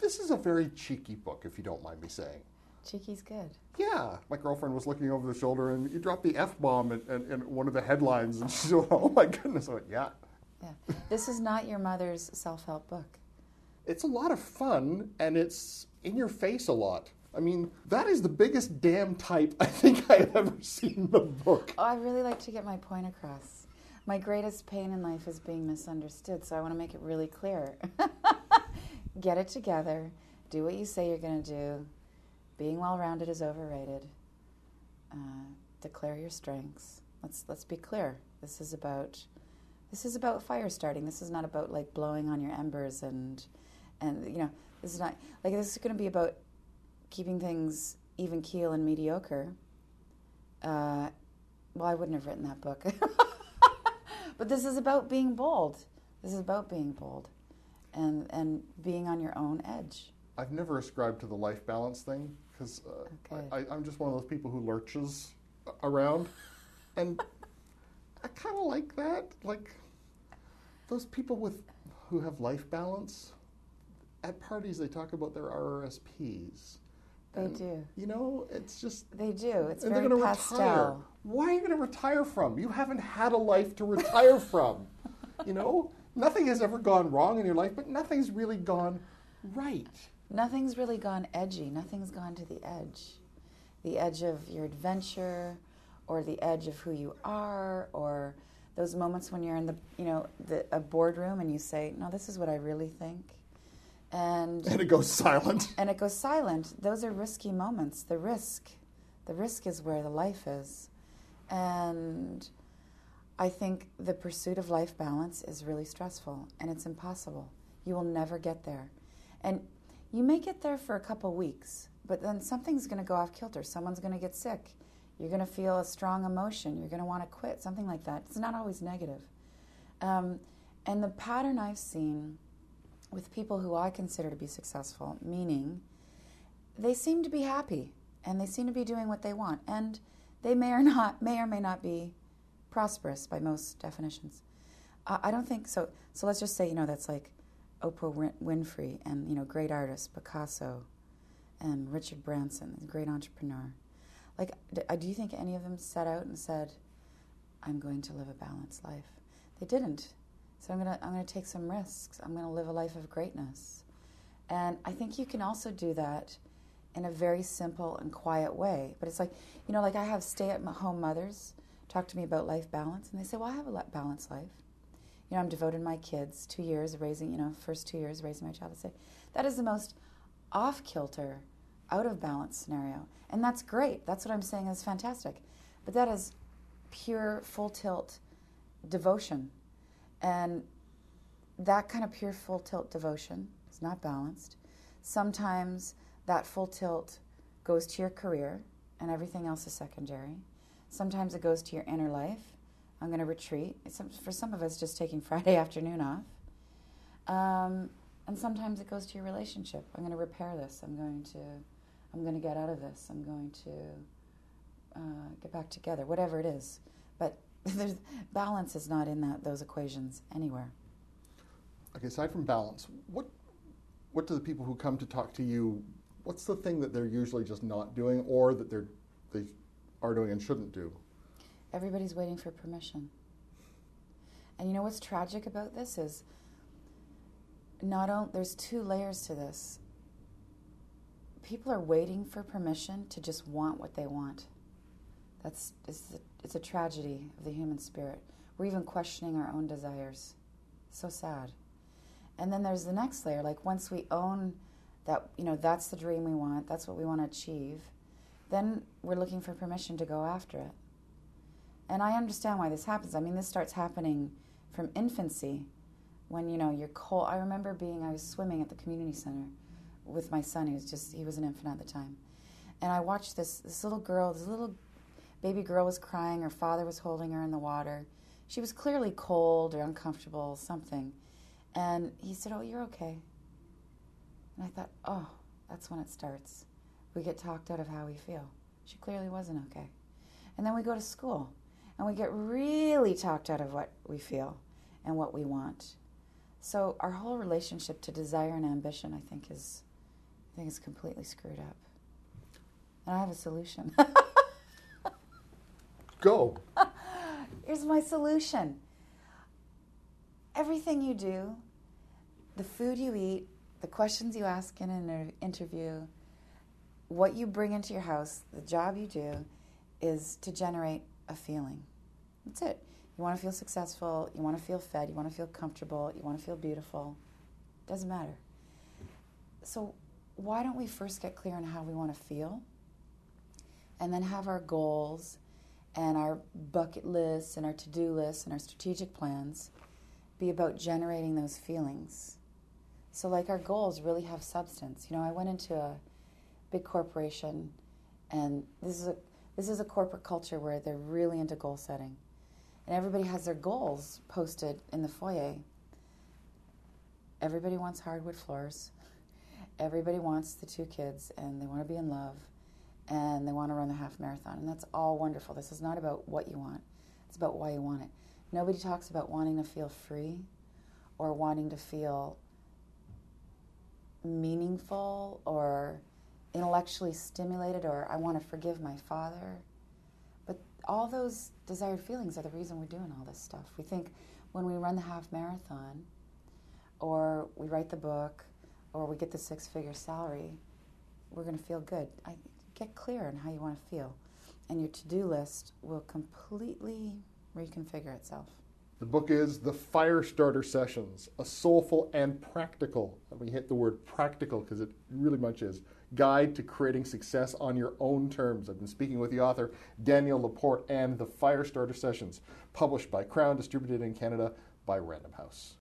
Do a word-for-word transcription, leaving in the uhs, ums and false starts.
this is a very cheeky book, if you don't mind me saying. Cheeky's good. Yeah. My girlfriend was looking over the shoulder, and you dropped the F-bomb in, in, in one of the headlines, and she said, oh my goodness. I went, yeah. Yeah. This is not your mother's self-help book. It's a lot of fun, and it's in your face a lot. I mean, that is the biggest damn type I think I've ever seen in the book. Oh, I really like to get my point across. My greatest pain in life is being misunderstood, so I want to make it really clear. Get it together. Do what you say you're going to do. Being well-rounded is overrated. Uh, declare your strengths. Let's let's be clear. This is about this is about fire starting. This is not about like blowing on your embers and and you know this is not like this is going to be about keeping things even keel and mediocre. Uh, well, I wouldn't have written that book. But this is about being bold. This is about being bold and, and being on your own edge. I've never ascribed to the life balance thing because uh, okay. I, I'm just one of those people who lurches around. And I kind of like that. Like those people with who have life balance, at parties they talk about their R R S Ps. They and, do. You know, it's just... They do. It's and very they're gonna pastel. Retire. Why are you going to retire from? You haven't had a life to retire from. You know? Nothing has ever gone wrong in your life, but nothing's really gone right. Nothing's really gone edgy. Nothing's gone to the edge. The edge of your adventure or the edge of who you are or those moments when you're in the, you know, the, a boardroom and you say, no, this is what I really think. And, and it goes silent. And it goes silent. Those are risky moments. The risk. The risk is where the life is. And I think the pursuit of life balance is really stressful, and it's impossible. You will never get there. And you may get there for a couple weeks, but then something's going to go off kilter. Someone's going to get sick. You're going to feel a strong emotion. You're going to want to quit, something like that. It's not always negative. Um, and the pattern I've seen with people who I consider to be successful, meaning they seem to be happy and they seem to be doing what they want, and they may or not may or may not be prosperous by most definitions. Uh, I don't think so. So let's just say, you know, that's like Oprah Winfrey and, you know, great artists, Picasso and Richard Branson, a great entrepreneur. Like, do you think any of them set out and said, I'm going to live a balanced life? They didn't. So I'm gonna I'm gonna take some risks. I'm gonna live a life of greatness. And I think you can also do that in a very simple and quiet way. But it's like, you know, like I have stay-at-home mothers talk to me about life balance, and they say, well, I have a balanced life. You know, I'm devoted to my kids, two years raising, you know, first two years raising my child. I say, that is the most off-kilter, out-of-balance scenario. And that's great. That's what I'm saying is fantastic. But that is pure, full-tilt devotion. And that kind of pure full-tilt devotion is not balanced. Sometimes that full tilt goes to your career and everything else is secondary. Sometimes it goes to your inner life. I'm going to retreat. It's, for some of us, just taking Friday afternoon off. Um, and sometimes it goes to your relationship. I'm going to repair this. I'm going to, I'm going to get out of this. I'm going to uh, get back together. Whatever it is, but there's, balance is not in that those equations anywhere. Okay, aside from balance, what what do the people who come to talk to you, what's the thing that they're usually just not doing, or that they're they are doing and shouldn't do? Everybody's waiting for permission. And you know what's tragic about this is not only there's two layers to this. People are waiting for permission to just want what they want. That's it's a, it's a tragedy of the human spirit. We're even questioning our own desires. So sad. And then there's the next layer, like once we own that, you know, that's the dream we want, that's what we want to achieve, then we're looking for permission to go after it. And I understand why this happens. I mean, this starts happening from infancy when, you know, you're cold. I remember being, I was swimming at the community center with my son. He was just, he was an infant at the time. And I watched this, this little girl, this little baby girl was crying. Her father was holding her in the water. She was clearly cold or uncomfortable, something. And he said, oh, you're okay. And I thought, oh, that's when it starts. We get talked out of how we feel. She clearly wasn't okay. And then we go to school, and we get really talked out of what we feel and what we want. So our whole relationship to desire and ambition, I think, is I think it's completely screwed up. And I have a solution. Go. Here's my solution. Everything you do, the food you eat, the questions you ask in an interview, what you bring into your house, the job you do, is to generate a feeling. That's it. You want to feel successful, you want to feel fed, you want to feel comfortable, you want to feel beautiful. Doesn't matter. So why don't we first get clear on how we want to feel, and then have our goals and our bucket lists and our to-do lists and our strategic plans be about generating those feelings. So like our goals really have substance. You know, I went into a big corporation, and this is a this is a corporate culture where they're really into goal setting. And everybody has their goals posted in the foyer. Everybody wants hardwood floors. Everybody wants the two kids, and they want to be in love, and they want to run the half marathon. And that's all wonderful. This is not about what you want. It's about why you want it. Nobody talks about wanting to feel free or wanting to feel meaningful or intellectually stimulated, or I want to forgive my father. But all those desired feelings are the reason we're doing all this stuff. We think when we run the half marathon, or we write the book, or we get the six-figure salary, we're going to feel good. I, get clear on how you want to feel, and your to-do list will completely reconfigure itself. The book is The Firestarter Sessions, a soulful and practical, and we hit the word practical because it really much is, guide to creating success on your own terms. I've been speaking with the author, Danielle Laporte, and The Firestarter Sessions, published by Crown, distributed in Canada by Random House.